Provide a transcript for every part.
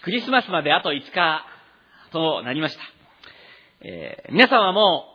クリスマスまであと5日となりました。皆さんはも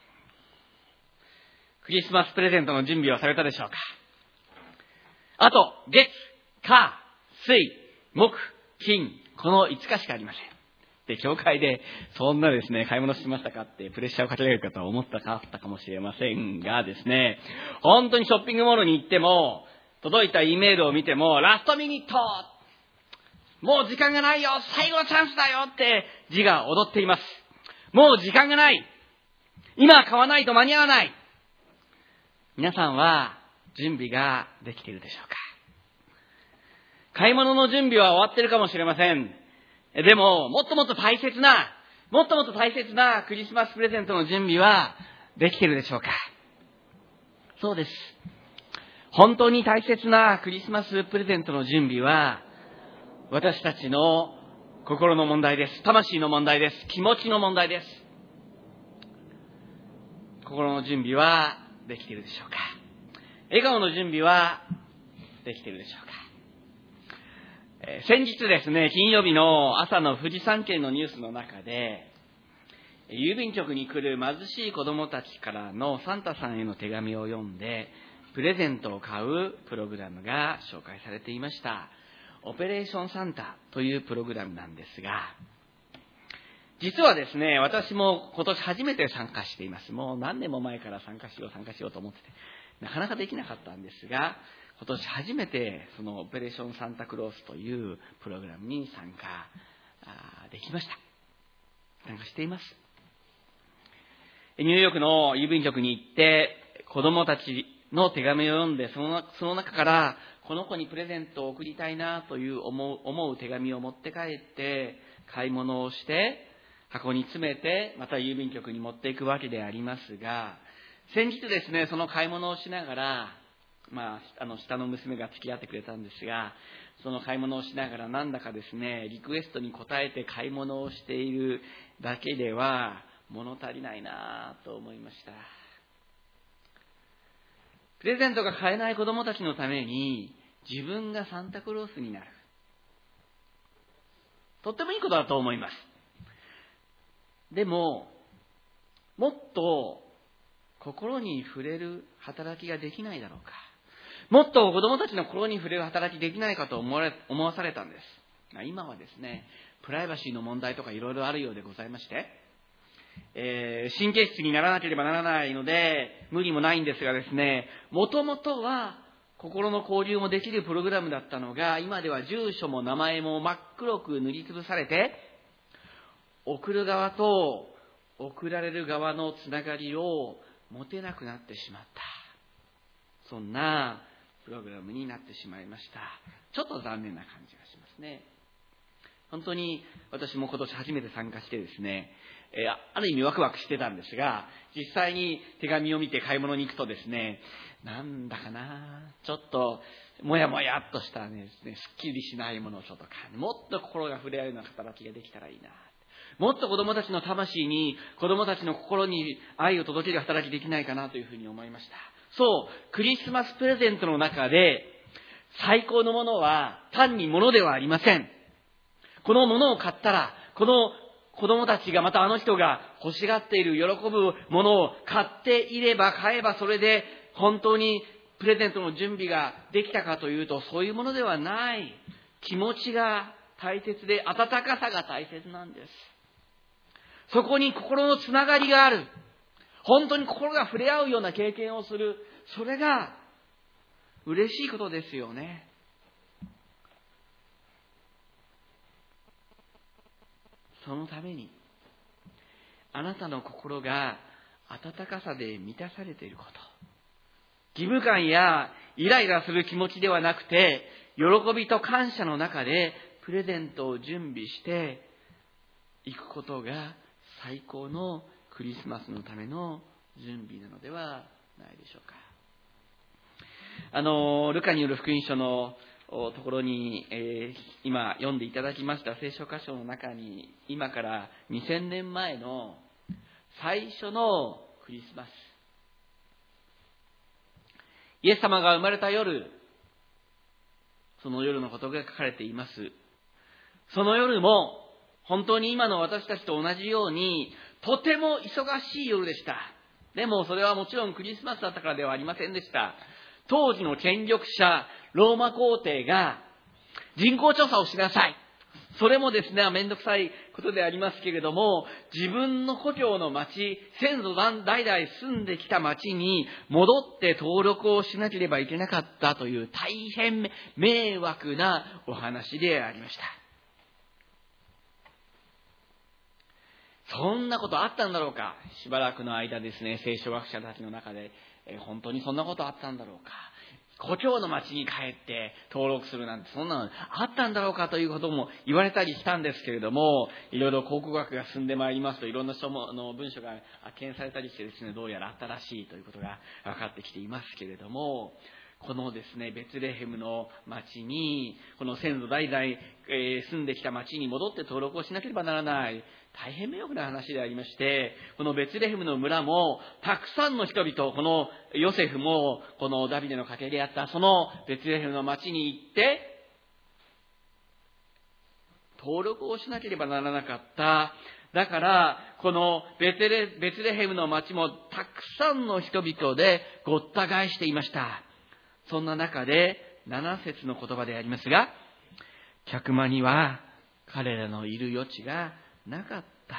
うクリスマスプレゼントの準備はされたでしょうか？あと月、火、水、木、金、この5日しかありません。で、教会でそんなですね、買い物しましたかってプレッシャーをかけられる方は思ったかったかもしれませんがですね、本当にショッピングモールに行っても、届いた E メールを見ても、ラストミニット、もう時間がないよ、最後のチャンスだよって字が踊っています。もう時間がない。今買わないと間に合わない。皆さんは準備ができているでしょうか？買い物の準備は終わっているかもしれません。でも、もっともっと大切なクリスマスプレゼントの準備はできているでしょうか？そうです。本当に大切なクリスマスプレゼントの準備は、私たちの心の問題です。魂の問題です。気持ちの問題です。心の準備はできているでしょうか？笑顔の準備はできているでしょうか？先日ですね、金曜日の朝の富士山県のニュースの中で、郵便局に来る貧しい子供たちからのサンタさんへの手紙を読んで、プレゼントを買うプログラムが紹介されていました。オペレーションサンタというプログラムなんですが、実はですね、私も今年初めて参加しています。もう何年も前から参加しようと思ってて、なかなかできなかったんですが、今年初めてそのオペレーションサンタクロースというプログラムに参加できました。参加しています。ニューヨークの郵便局に行って子供たちの手紙を読んで、その中からこの子にプレゼントを送りたいなという思う手紙を持って帰って買い物をして箱に詰めてまた郵便局に持っていくわけでありますが、先日ですね、その買い物をしながら、下の娘が付き合ってくれたんですが、その買い物をしながらなんだかですね、リクエストに応えて買い物をしているだけでは物足りないなと思いました。プレゼントが買えない子供たちのために自分がサンタクロースになる。とってもいいことだと思います。でも、もっと心に触れる働きができないだろうか。もっと子供たちの心に触れる働きできないかと思わされたんです。今はですね、プライバシーの問題とかいろいろあるようでございまして、神経質にならなければならないので無理もないんですがですね、もともとは心の交流もできるプログラムだったのが、今では住所も名前も真っ黒く塗りつぶされて、送る側と送られる側のつながりを持てなくなってしまった、そんなプログラムになってしまいました。ちょっと残念な感じがしますね。本当に私も今年初めて参加してですね、ある意味ワクワクしてたんですが、実際に手紙を見て買い物に行くとですね、なんだかな、ちょっともやもやっとしたね、すっきりしないものをちょっと感じ、もっと心が触れ合うような働きができたらいいな、もっと子供たちの魂に、子供たちの心に愛を届ける働きできないかなというふうに思いました。そう、クリスマスプレゼントの中で最高のものは単に物ではありません。この物を買ったら、この子供たちが、またあの人が欲しがっている、喜ぶものを買っていれば買えば、それで本当にプレゼントの準備ができたかというと、そういうものではない。気持ちが大切で、温かさが大切なんです。そこに心のつながりがある。本当に心が触れ合うような経験をする。それが嬉しいことですよね。そのために、あなたの心が温かさで満たされていること、義務感やイライラする気持ちではなくて、喜びと感謝の中でプレゼントを準備していくことが最高のクリスマスのための準備なのではないでしょうか。ルカによる福音書のところに、今読んでいただきました聖書箇所の中に、今から2000年前の最初のクリスマス、イエス様が生まれた夜、その夜のことが書かれています。 その夜も本当に今の私たちと同じようにとても忙しい夜でした。でもそれはもちろんクリスマスだったからではありませんでした。当時の権力者ローマ皇帝が人口調査をしなさい。それもですね、めんどくさいことでありますけれども、自分の故郷の町、先祖代々住んできた町に戻って登録をしなければいけなかったという大変迷惑なお話でありました。そんなことあったんだろうか。しばらくの間ですね、聖書学者たちの中で、本当にそんなことあったんだろうか。故郷の町に帰って登録するなんてそんなのあったんだろうかということも言われたりしたんですけれども、いろいろ考古学が進んでまいりますと、いろんな文書が発見されたりしてですね、どうやらあったらしいということが分かってきていますけれども、このですね、ベツレヘムの町に、この先祖代々住んできた町に戻って登録をしなければならない、大変迷惑な話でありまして、このベツレヘムの村もたくさんの人々、このヨセフもこのダビデの家系であったそのベツレヘムの町に行って登録をしなければならなかった。だからこのベツレヘムの町もたくさんの人々でごった返していました。そんな中で7節の言葉でありますが、客間には彼らのいる余地がなかった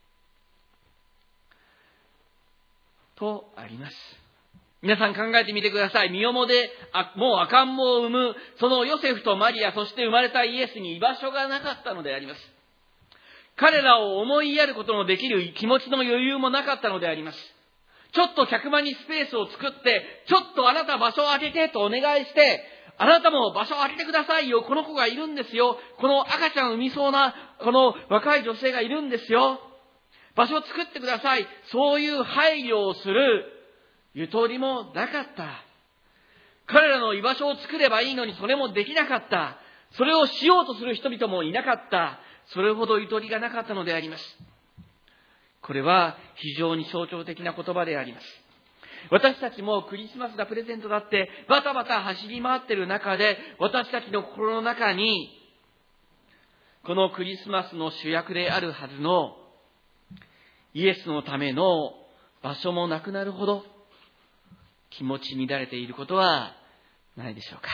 とあります。皆さん考えてみてください。身重でもう赤ん坊を産むそのヨセフとマリア、そして生まれたイエスに居場所がなかったのであります。彼らを思いやることのできる気持ちの余裕もなかったのであります。ちょっと客間にスペースを作って、ちょっとあなた場所を空けてとお願いして、あなたも場所を空けてくださいよ。この子がいるんですよ。この赤ちゃんを産みそうなこの若い女性がいるんですよ。場所を作ってください。そういう配慮をするゆとりもなかった。彼らの居場所を作ればいいのにそれもできなかった。それをしようとする人々もいなかった。それほどゆとりがなかったのであります。これは非常に象徴的な言葉であります。私たちもクリスマスがプレゼントだってバタバタ走り回っている中で、私たちの心の中にこのクリスマスの主役であるはずのイエスのための場所もなくなるほど気持ち乱れていることはないでしょう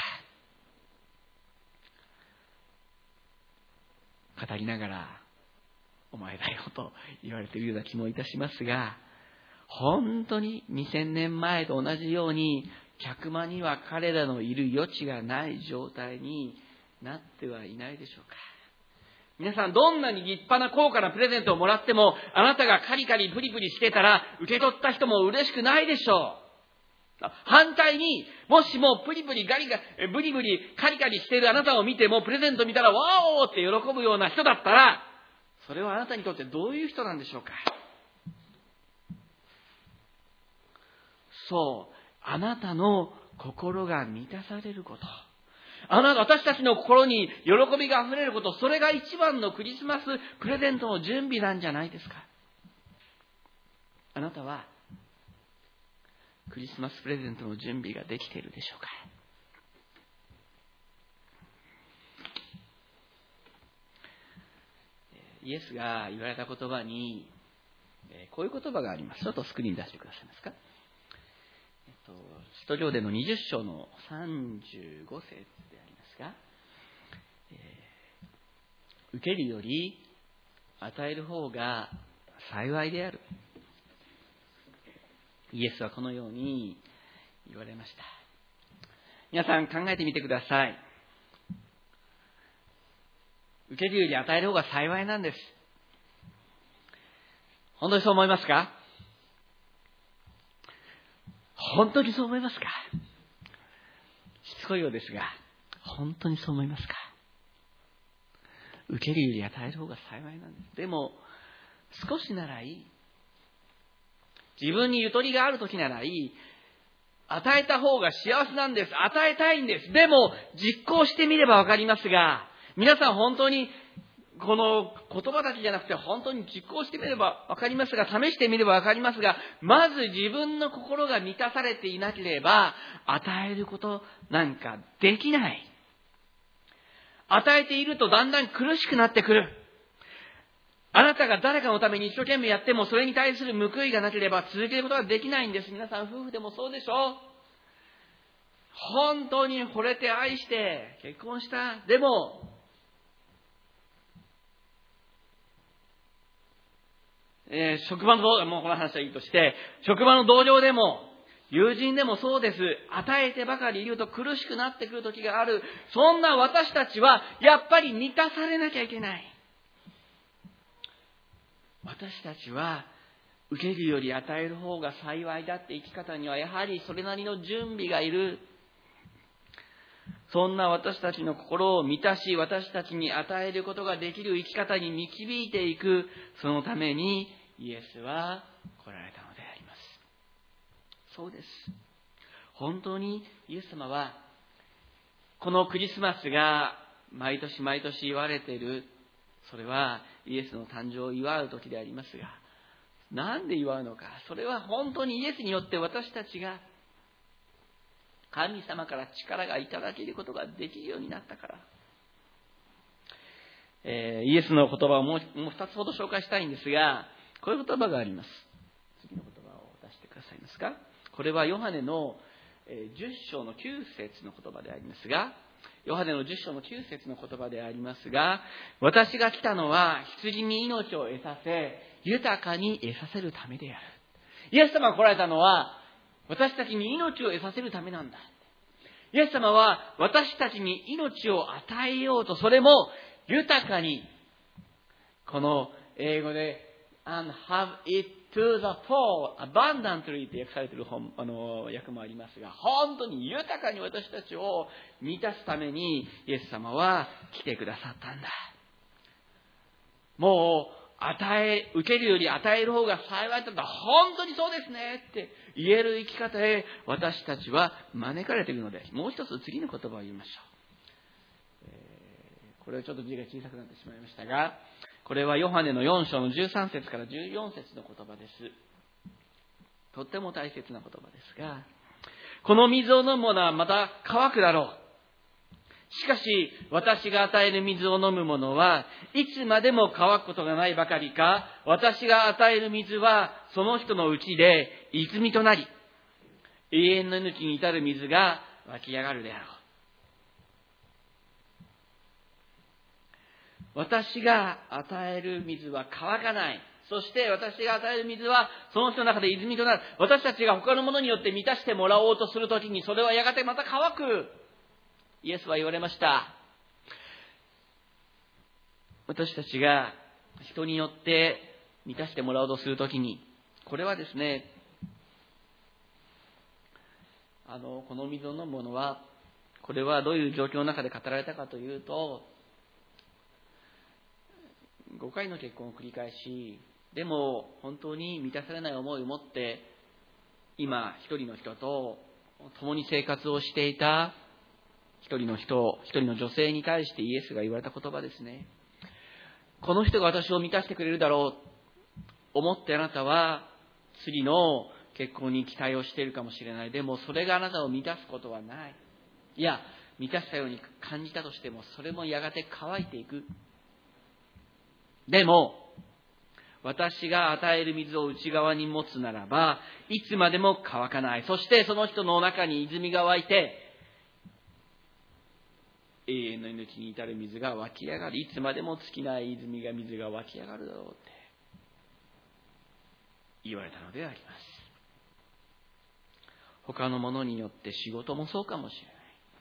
か。語りながらお前だよと言われているような気もいたしますが、本当に2000年前と同じように客間には彼らのいる余地がない状態になってはいないでしょうか。皆さん、どんなに立派な高価なプレゼントをもらっても、あなたがカリカリプリプリしてたら受け取った人も嬉しくないでしょう。反対に、もしもブリブリカリカリしているあなたを見ても、プレゼント見たらワオーって喜ぶような人だったら、それはあなたにとってどういう人なんでしょうか。そう、あなたの心が満たされること、私たちの心に喜びがあふれること、それが一番のクリスマスプレゼントの準備なんじゃないですか。あなたはクリスマスプレゼントの準備ができているでしょうか。イエスが言われた言葉にこういう言葉があります。ちょっとスクリーンに出してくださいますか。使徒行伝の20章の35節でありますが、受けるより与える方が幸いである。イエスはこのように言われました。皆さん考えてみてください。受けるより与える方が幸いなんです。本当にそう思いますか？本当にそう思いますか？しつこいようですが、本当にそう思いますか？受けるより与える方が幸いなんです。でも、少しならいい。自分にゆとりがあるときならいい。与えた方が幸せなんです。与えたいんです。でも、実行してみればわかりますが、皆さん本当にこの言葉だけじゃなくて本当に実行してみればわかりますが、試してみればわかりますが、まず自分の心が満たされていなければ与えることなんかできない。 与えているとだんだん苦しくなってくる。あなたが誰かのために一生懸命やっても、それに対する報いがなければ続けることができないんです。皆さん夫婦でもそうでしょ。本当に惚れて愛して結婚した。でも、職場の、もうこの話はいいとして、職場の同僚でも、友人でもそうです。与えてばかりいると苦しくなってくる時がある。そんな私たちは、やっぱり満たされなきゃいけない。私たちは、受けるより与える方が幸いだって生き方には、やはりそれなりの準備がいる。そんな私たちの心を満たし、私たちに与えることができる生き方に導いていく、そのためにイエスは来られたのであります。そうです。本当にイエス様は、このクリスマスが毎年毎年言われている、それはイエスの誕生を祝う時でありますが、なんで祝うのか。それは本当にイエスによって私たちが神様から力がいただけることができるようになったから。イエスの言葉をもう2つほど紹介したいんですが、こういう言葉があります。次の言葉を出してくださいますか。これはヨハネの10章の9節の言葉でありますが、ヨハネの10章の9節の言葉でありますが、私が来たのは羊に命を得させ、豊かに得させるためである。イエス様が来られたのは、私たちに命を得させるためなんだ。イエス様は私たちに命を与えようと、それも豊かに、この英語で and have it to the full, abundantly って訳されている訳もありますが、本当に豊かに私たちを満たすためにイエス様は来てくださったんだ。もう受けるより与える方が幸いだった。本当にそうですねって言える生き方へ私たちは招かれているので、もう一つ次の言葉を言いましょう。これはちょっと字が小さくなってしまいましたが、これはヨハネの4章の13節から14節の言葉です。とっても大切な言葉ですが、この水を飲む者はまた乾くだろう。しかし、私が与える水を飲む者はいつまでも乾くことがないばかりか、私が与える水はその人のうちで泉となり、永遠の命に至る水が湧き上がるであろう。私が与える水は乾かない。そして私が与える水はその人の中で泉となる。私たちが他のものによって満たしてもらおうとするときに、それはやがてまた乾く。イエスは言われました。私たちが人によって満たしてもらおうとするときに、これはですね、この水を飲むものは、これはどういう状況の中で語られたかというと、5回の結婚を繰り返し、でも本当に満たされない思いを持って、今一人の人と共に生活をしていた一人の女性に対してイエスが言われた言葉ですね。この人が私を満たしてくれるだろう思ってあなたは次の結婚に期待をしているかもしれない。でもそれがあなたを満たすことはない。いや、満たしたように感じたとしても、それもやがて乾いていく。でも私が与える水を内側に持つならば、いつまでも乾かない。そしてその人の中に泉が湧いて、永遠の命に至る水が湧き上がる。いつまでも尽きない水が湧き上がるだろうって言われたのであります。他のものによって仕事もそうかもしれない。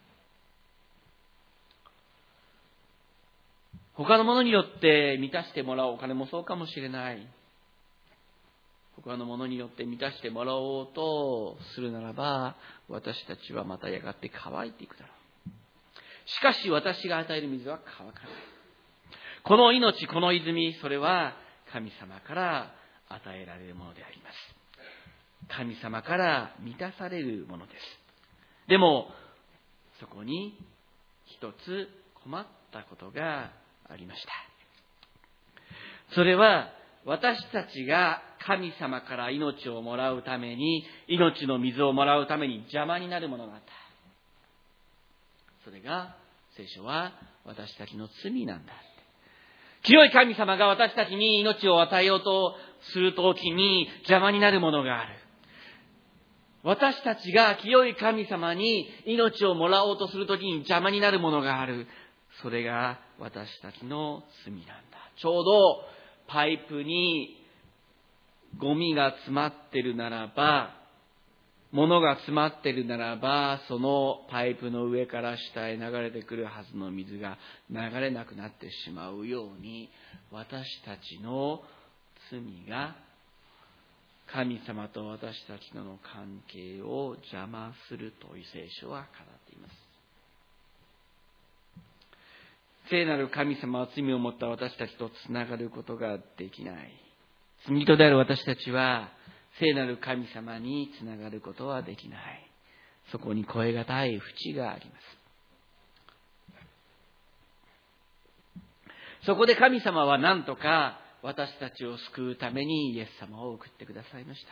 他のものによって満たしてもらうお金もそうかもしれない。他のものによって満たしてもらおうとするならば、私たちはまたやがて乾いていくだろう。しかし私が与える水は乾かない。この命、この泉、それは神様から与えられるものであります。神様から満たされるものです。でも、そこに一つ困ったことがありました。それは、私たちが神様から命をもらうために、命の水をもらうために邪魔になるものがあった。それが聖書は私たちの罪なんだ。清い神様が私たちに命を与えようとするときに邪魔になるものがある。私たちが清い神様に命をもらおうとするときに邪魔になるものがある。それが私たちの罪なんだ。ちょうどパイプにゴミが詰まってるならば、物が詰まってるならば、そのパイプの上から下へ流れてくるはずの水が流れなくなってしまうように、私たちの罪が神様と私たちとの関係を邪魔するという聖書は語っています。聖なる神様は罪を持った私たちとつながることができない。罪人である私たちは聖なる神様につながることはできない。そこに越えがたい淵があります。そこで神様は何とか私たちを救うためにイエス様を送ってくださいました。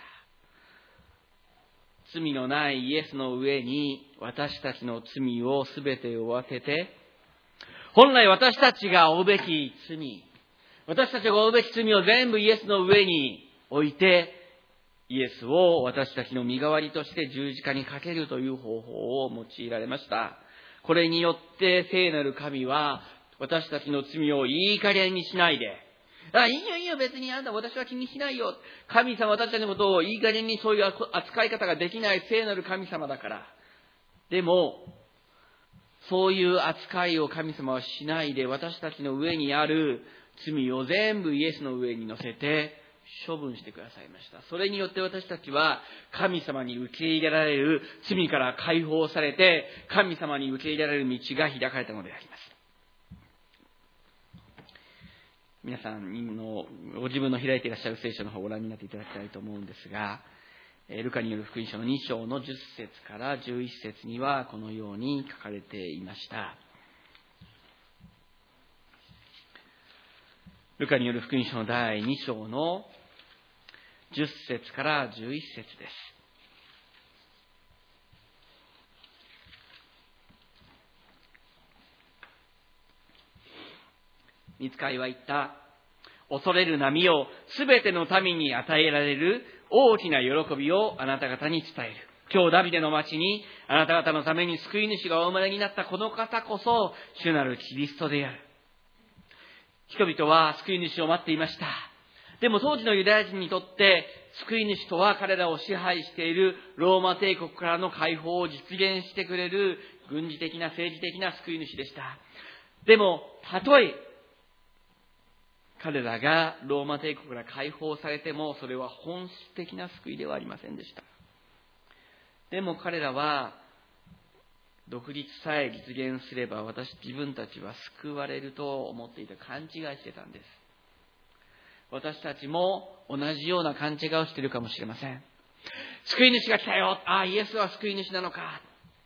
罪のないイエスの上に私たちの罪をすべて負わせて、本来私たちが負うべき罪、私たちが負うべき罪を全部イエスの上に置いて、イエスを私たちの身代わりとして十字架にかけるという方法を用いられました。これによって聖なる神は私たちの罪をいい加減にしないで、いいよ別にあんた私は気にしないよ。神様私たちのことをいい加減にそういう扱い方ができない聖なる神様だから。でも、そういう扱いを神様はしないで、私たちの上にある罪を全部イエスの上に乗せて処分してくださいました。それによって私たちは神様に受け入れられる、罪から解放されて神様に受け入れられる道が開かれたのであります。皆さんのご自分の開いていらっしゃる聖書の方をご覧になっていただきたいと思うんですが、ルカによる福音書の2章の10節から11節にはこのように書かれていました。ルカによる福音書の第2章の10節から11節です。御使いは言った。恐れる波をすべての民に与えられる大きな喜びをあなた方に伝える。今日ダビデの町にあなた方のために救い主がお生まれになったこの方こそ主なるキリストである。人々は救い主を待っていました。でも当時のユダヤ人にとって救い主とは彼らを支配しているローマ帝国からの解放を実現してくれる軍事的な政治的な救い主でした。でもたとえ彼らがローマ帝国から解放されても、それは本質的な救いではありませんでした。でも彼らは、独立さえ実現すれば自分たちは救われると思っていた、勘違いしてたんです。私たちも同じような勘違いをしているかもしれません。救い主が来たよ。イエスは救い主なのか。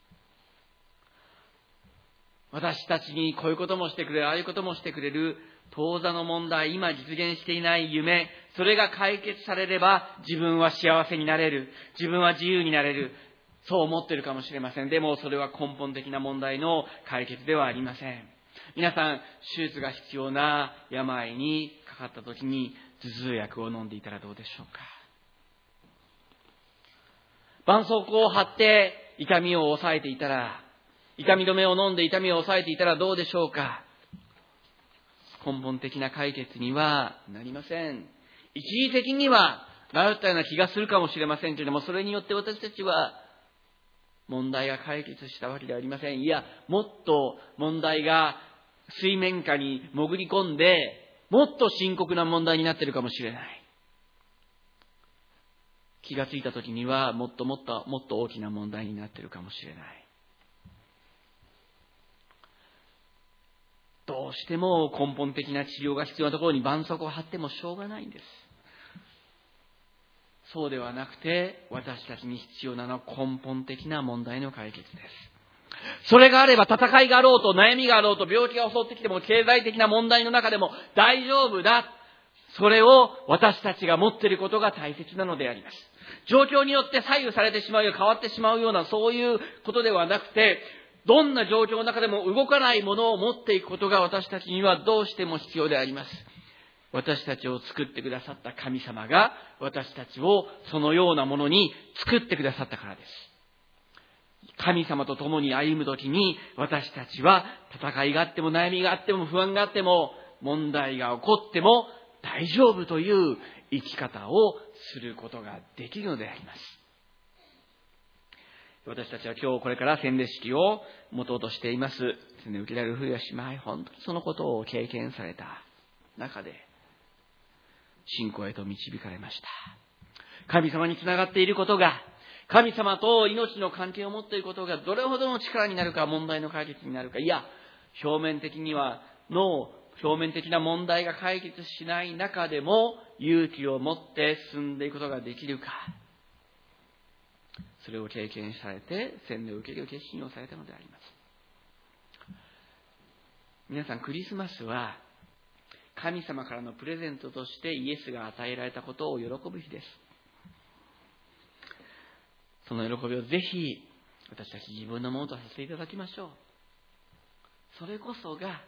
私たちにこういうこともしてくれる、ああいうこともしてくれる。当座の問題、今実現していない夢、それが解決されれば自分は幸せになれる。自分は自由になれる。そう思っているかもしれません。でもそれは根本的な問題の解決ではありません。皆さん、手術が必要な病にかかった時に頭痛薬を飲んでいたらどうでしょうか。絆創膏を貼って痛みを抑えていたら、痛み止めを飲んで痛みを抑えていたらどうでしょうか。根本的な解決にはなりません。一時的にはなったような気がするかもしれませんけれども、それによって私たちは問題が解決したわけではありません。いや、もっと問題が水面下に潜り込んで、もっと深刻な問題になっているかもしれない。気がついた時にはもっと大きな問題になっているかもしれない。どうしても根本的な治療が必要なところに絆創膏を貼ってもしょうがないんです。そうではなくて、私たちに必要なのは根本的な問題の解決です。それがあれば戦いがあろうと、悩みがあろうと、病気が襲ってきても、経済的な問題の中でも大丈夫だ。それを私たちが持っていることが大切なのであります。状況によって左右されてしまうよ、変わってしまうようなそういうことではなくて、 どんな状況の中でも動かないものを持っていくことが私たちにはどうしても必要であります。私たちを作ってくださった神様が私たちをそのようなものに作ってくださったからです。神様と共に歩むときに私たちは戦いがあっても悩みがあっても不安があっても問題が起こっても大丈夫という生き方をすることができるのであります。私たちは今日これから洗礼式を持とうとしています。洗礼を受けられる夫婦や姉妹、本当にそのことを経験された中で信仰へと導かれました。神様につながっていることが、神様と命の関係を持っていることがどれほどの力になるか、問題の解決になるか、いや、表面的な問題が解決しない中でも勇気を持って進んでいくことができるか、それを経験されて洗礼を受ける決心をされたのであります。皆さん、クリスマスは神様からのプレゼントとしてイエスが与えられたことを喜ぶ日です。その喜びをぜひ私たち自分のものとさせていただきましょう。それこそが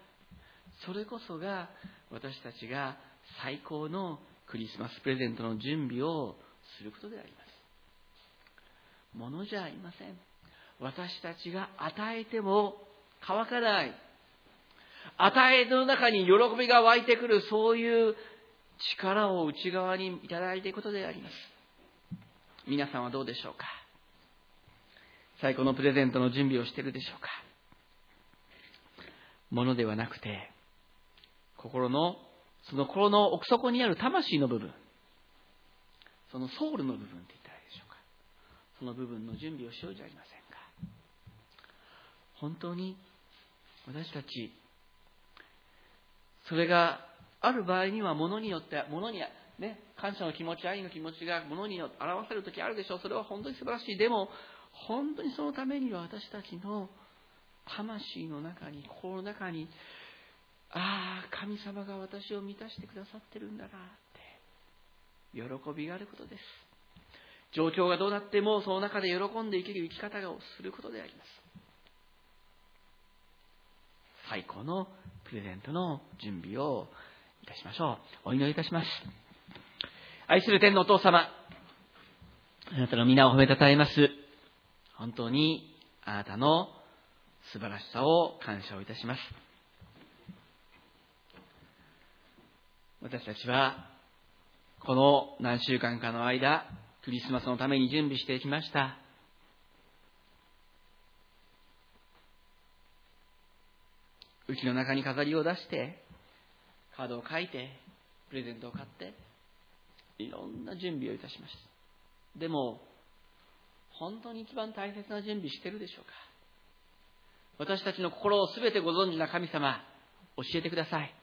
私たちが最高のクリスマスプレゼントの準備をすることであります。ものじゃありません。私たちが与えても乾かない、与えの中に喜びが湧いてくる、そういう力を内側にいただいていくことであります。皆さんはどうでしょうか。最高のプレゼントの準備をしているでしょうか。ものではなくて、その心の奥底にある魂の部分、そのソウルの部分って言ったらいいでしょうか。その部分の準備をしようじゃありませんか。本当に私たち、それがある場合には物によって感謝の気持ち、愛の気持ちが物によって表せるときあるでしょう。それは本当に素晴らしい。でも本当にそのためには私たちの魂の中に、心の中に、神様が私を満たしてくださってるんだなって喜びがあることです。状況がどうなってもその中で喜んで生きる生き方をすることであります。最高のプレゼントの準備をいたしましょう。お祈りいたします。愛する天のお父様、あなたの皆を褒めたたえます。本当にあなたの素晴らしさを感謝をいたします。私たちはこの何週間かの間、クリスマスのために準備してきました。うちの中に飾りを出して、カードを書いて、プレゼントを買って、いろんな準備をいたしました。でも本当に一番大切な準備しているでしょうか。私たちの心をすべてご存知な神様、教えてください。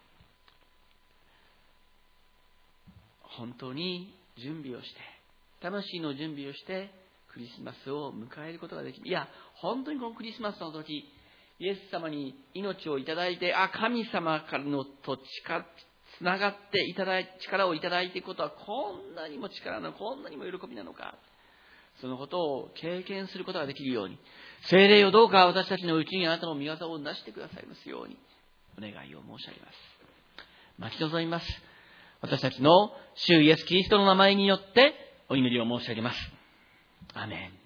本当に準備をして、魂の準備をしてクリスマスを迎えることができる。いや、本当にこのクリスマスの時、イエス様に命をいただいて、神様からのとつながっていただいて、力をいただいていくことはこんなにも力なの、こんなにも喜びなのか。そのことを経験することができるように、聖霊をどうか私たちのうちにあなたの御業をなしてくださいますようにお願いを申し上げます。待ち望みます。私たちの主イエスキリストの名前によってお祈りを申し上げます。アーメン。